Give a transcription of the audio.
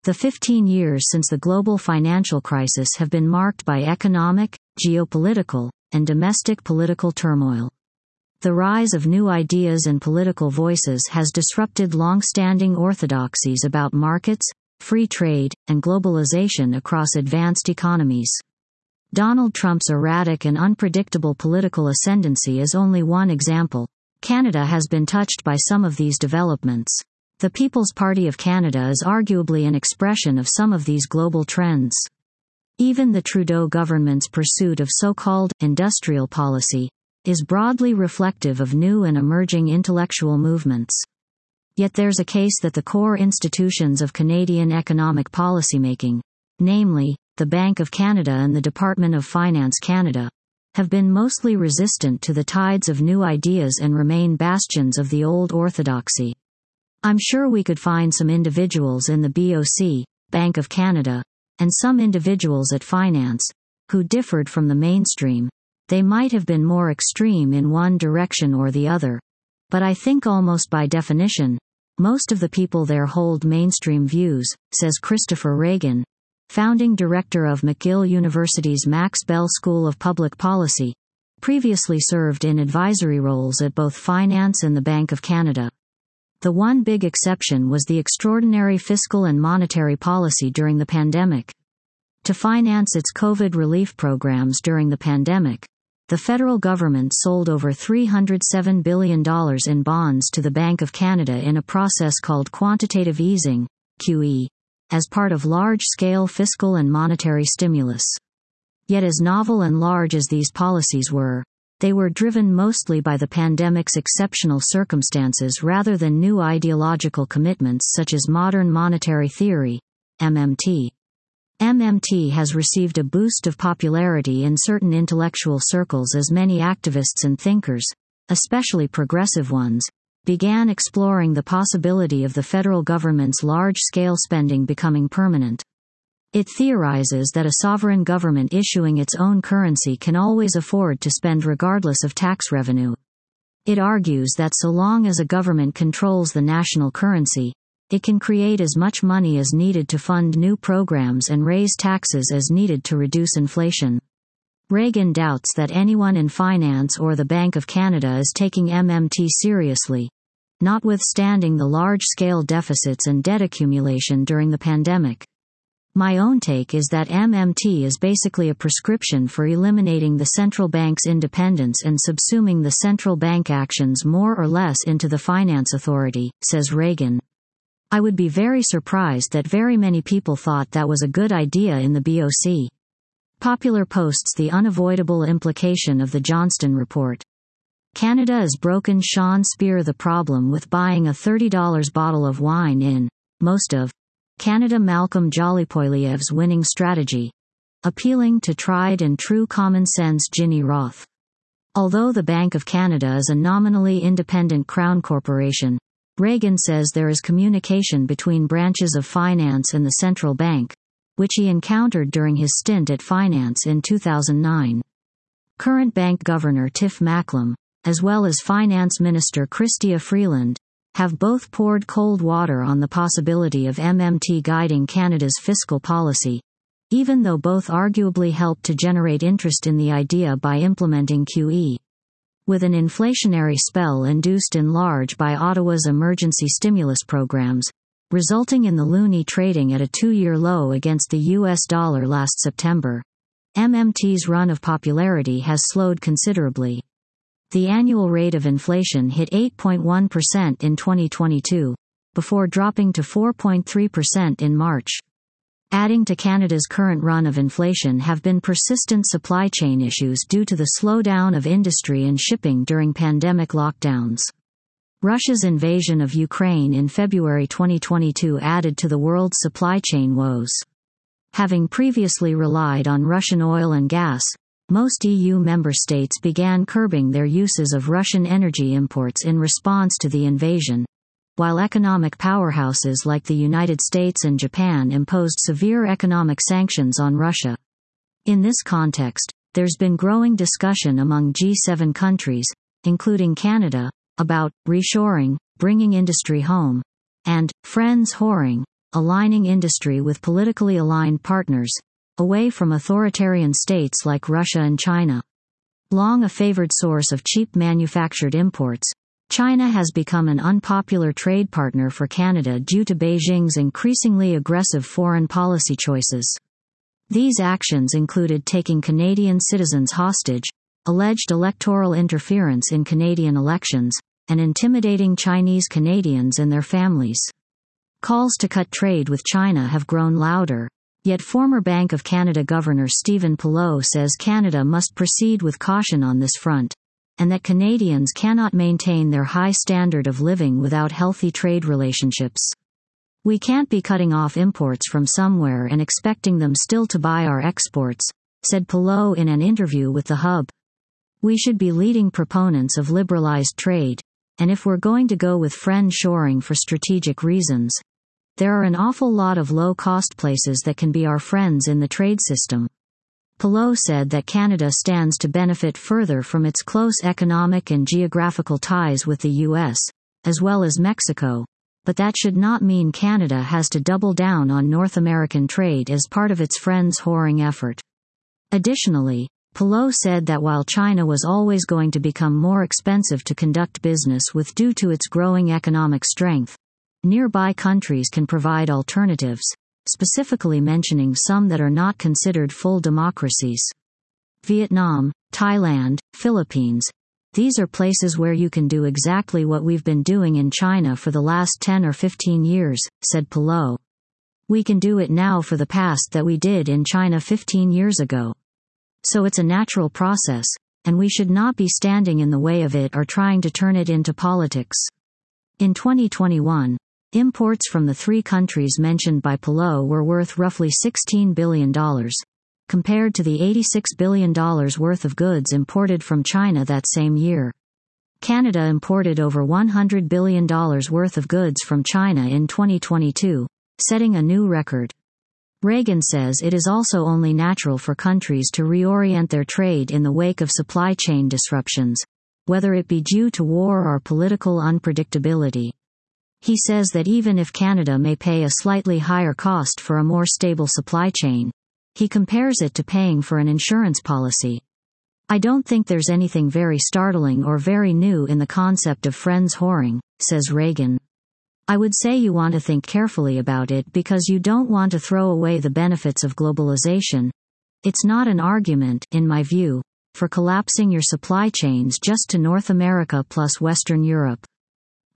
The 15 years since the global financial crisis have been marked by economic, geopolitical, and domestic political turmoil. The rise of new ideas and political voices has disrupted long-standing orthodoxies about markets, free trade, and globalization across advanced economies. Donald Trump's erratic and unpredictable political ascendancy is only one example. Canada has been touched by some of these developments. The People's Party of Canada is arguably an expression of some of these global trends. Even the Trudeau government's pursuit of so-called industrial policy is broadly reflective of new and emerging intellectual movements. Yet there's a case that the core institutions of Canadian economic policymaking, namely, the Bank of Canada and the Department of Finance Canada, have been mostly resistant to the tides of new ideas and remain bastions of the old orthodoxy. I'm sure we could find some individuals in the BOC, Bank of Canada, and some individuals at finance, who differed from the mainstream. They might have been more extreme in one direction or the other. But I think almost by definition, most of the people there hold mainstream views, says Christopher Reagan, founding director of McGill University's Max Bell School of Public Policy, previously served in advisory roles at both finance and the Bank of Canada. The one big exception was the extraordinary fiscal and monetary policy during the pandemic. To finance its COVID relief programs during the pandemic, the federal government sold over $307 billion in bonds to the Bank of Canada in a process called quantitative easing, QE, as part of large-scale fiscal and monetary stimulus. Yet as novel and large as these policies were, they were driven mostly by the pandemic's exceptional circumstances rather than new ideological commitments such as modern monetary theory, MMT. MMT has received a boost of popularity in certain intellectual circles as many activists and thinkers, especially progressive ones, began exploring the possibility of the federal government's large-scale spending becoming permanent. It theorizes that a sovereign government issuing its own currency can always afford to spend regardless of tax revenue. It argues that so long as a government controls the national currency, it can create as much money as needed to fund new programs and raise taxes as needed to reduce inflation. Reagan doubts that anyone in finance or the Bank of Canada is taking MMT seriously, notwithstanding the large-scale deficits and debt accumulation during the pandemic. My own take is that MMT is basically a prescription for eliminating the central bank's independence and subsuming the central bank actions more or less into the finance authority, says Reagan. I would be very surprised that very many people thought that was a good idea in the BOC. Popular posts the unavoidable implication of the Johnston Report. Canada has broken Sean Speer the problem with buying a $30 bottle of wine in, most of, Canada. Malcolm Jolly-Poilievre's winning strategy, appealing to tried and true common sense Ginny Roth. Although the Bank of Canada is a nominally independent crown corporation, Reagan says there is communication between branches of finance and the central bank, which he encountered during his stint at finance in 2009. Current bank governor Tiff Macklem, as well as Finance Minister Chrystia Freeland, have both poured cold water on the possibility of MMT guiding Canada's fiscal policy, even though both arguably helped to generate interest in the idea by implementing QE. With an inflationary spell induced in large by Ottawa's emergency stimulus programs, resulting in the loonie trading at a two-year low against the US dollar last September, MMT's run of popularity has slowed considerably. The annual rate of inflation hit 8.1% in 2022, before dropping to 4.3% in March. Adding to Canada's current run of inflation have been persistent supply chain issues due to the slowdown of industry and shipping during pandemic lockdowns. Russia's invasion of Ukraine in February 2022 added to the world's supply chain woes. Having previously relied on Russian oil and gas, most EU member states began curbing their uses of Russian energy imports in response to the invasion, while economic powerhouses like the United States and Japan imposed severe economic sanctions on Russia. In this context, there's been growing discussion among G7 countries, including Canada, about reshoring, bringing industry home, and friends-whoring, aligning industry with politically aligned partners, away from authoritarian states like Russia and China. Long a favored source of cheap manufactured imports, China has become an unpopular trade partner for Canada due to Beijing's increasingly aggressive foreign policy choices. These actions included taking Canadian citizens hostage, alleged electoral interference in Canadian elections, and intimidating Chinese Canadians and their families. Calls to cut trade with China have grown louder, yet former Bank of Canada Governor Stephen Pullow says Canada must proceed with caution on this front, and that Canadians cannot maintain their high standard of living without healthy trade relationships. We can't be cutting off imports from somewhere and expecting them still to buy our exports, said Pullow in an interview with The Hub. We should be leading proponents of liberalized trade, and if we're going to go with friend-shoring for strategic reasons, there are an awful lot of low-cost places that can be our friends in the trade system. Pullow said that Canada stands to benefit further from its close economic and geographical ties with the U.S., as well as Mexico, but that should not mean Canada has to double down on North American trade as part of its friends-whoring effort. Additionally, Pullow said that while China was always going to become more expensive to conduct business with due to its growing economic strength, nearby countries can provide alternatives, specifically mentioning some that are not considered full democracies. Vietnam, Thailand, Philippines. These are places where you can do exactly what we've been doing in China for the last 10 or 15 years, said Pullow. We can do it now for the past that we did in China 15 years ago. So it's a natural process, and we should not be standing in the way of it or trying to turn it into politics. In 2021, imports from the three countries mentioned by Pullow were worth roughly $16 billion, compared to the $86 billion worth of goods imported from China that same year. Canada imported over $100 billion worth of goods from China in 2022, setting a new record. Reagan says it is also only natural for countries to reorient their trade in the wake of supply chain disruptions, whether it be due to war or political unpredictability. He says that even if Canada may pay a slightly higher cost for a more stable supply chain, he compares it to paying for an insurance policy. I don't think there's anything very startling or very new in the concept of friends whoring, says Reagan. I would say you want to think carefully about it because you don't want to throw away the benefits of globalization. It's not an argument, in my view, for collapsing your supply chains just to North America plus Western Europe.